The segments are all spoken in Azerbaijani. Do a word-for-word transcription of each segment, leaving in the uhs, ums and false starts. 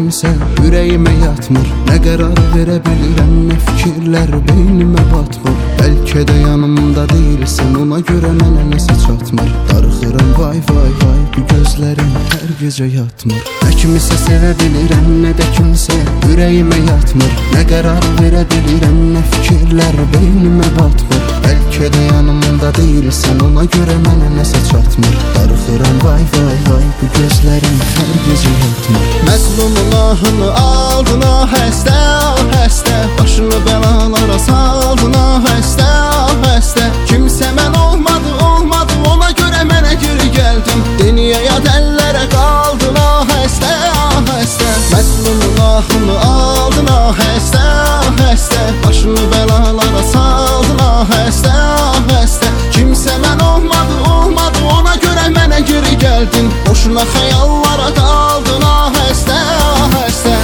kimsə ürəyimə yatmır. Nə qərar verə bilirəm, nə fikirlər beynimə batmır. Bəlkə də yanımda deyilsən, ona görə mənə nəsə çatmır. Darıxıram vay vay vay, bu gözlərim hər gecə yatmır. Nə kimisə sevə bilirəm, nə də kimsə ürəyimə yatmır. Nə qərar verə bilirəm, nə fikirlər beynimə batmır. Bəlkə də yanımda deyilsən, ona görə mənə nəsə çatmır. Darıxıram vay vay vay, bu gözlərim hər gecə yatmır. Məzlumun ahını aldın ah həstə, ah həstə. Başını bəlalara saldın ah həstə, ah həstə. Kimsə mən olmadı, olmadı, ona görə mənə geri gəldin. Deniyə yad əllərə qaldın ah həstə, ah həstə. Məzlumun ahını aldın ah həstə, ah həstə. Başını bəlalara saldın ah həstə, ah həstə. Kimsə mən olmadı, olmadı, ona görə mənə geri gəldin. Boşuna xəyallara qaldın ah həstə, ah həstə.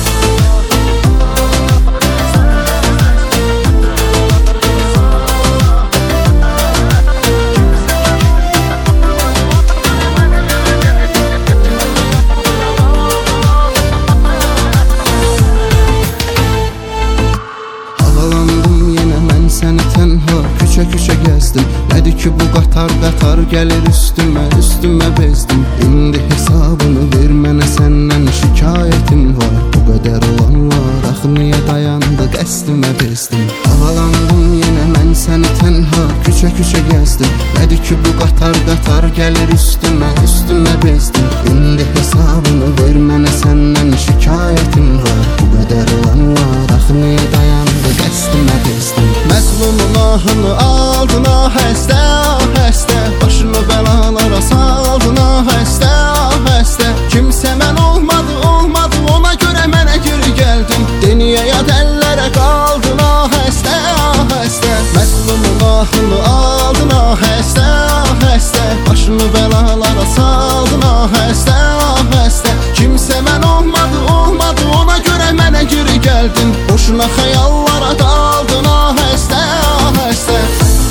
Səni tənha küçə-küçə gəzdim. Nədir ki bu qatar-qatar gəlir üstümə, üstümə bezdim. İndi hesabını ver mənə, səndən şikayətim var. Bu qədər olanlar axı niyə dayandı, qəsdimə bezdim. Havalandım yenə mən səni tənha küçə-küçə gəzdim. Nədir ki bu qatar-qatar gəlir üstümə, üstümə bezdim. İndi hesabını ver mənə, səndən şikayətim var. Bu qədər olanlar axı niyə dayandı, qəsdimə bezdim. Məzlumun ahını aldın ah həstə, ah həstə. Başını bəlalara saldın ah həstə, ah həstə. Kimsə mən olmadı, olmadı, ona görə mənə geri gəldin. Deniyə yad əllərə qaldın ah həstə, ah həstə. Məzlumun ahını aldın ah həstə, ah həstə. Başını bəlalara saldın ah həstə, ah həstə. Kimsə mən olmadı, olmadı, ona görə mənə geri gəldin. Boşuna xəyallara qaldın ah həstə, ah həstə.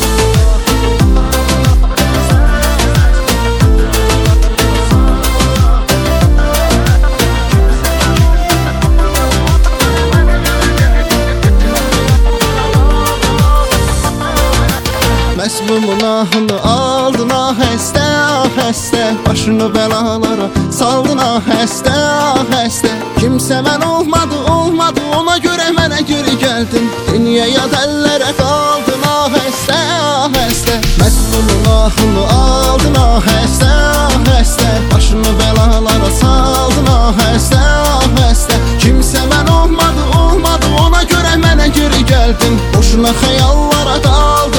Məzlumun ahını aldın ah həstə, ah həstə. Başını bəlalara saldın ah həstə, ah həstə. Kimsə mən olmadı, olmadı, ona görə mənə geri gəldin. Deniyə yad əllərə qaldın ah həstə, ah həstə. Məzlumun ahını aldın ah həstə, ah həstə. Başını bəlalara saldın ah həstə, ah həstə. Kimsə mən olmadı, olmadı, ona görə mənə geri gəldin. Boşuna xəyallara qaldın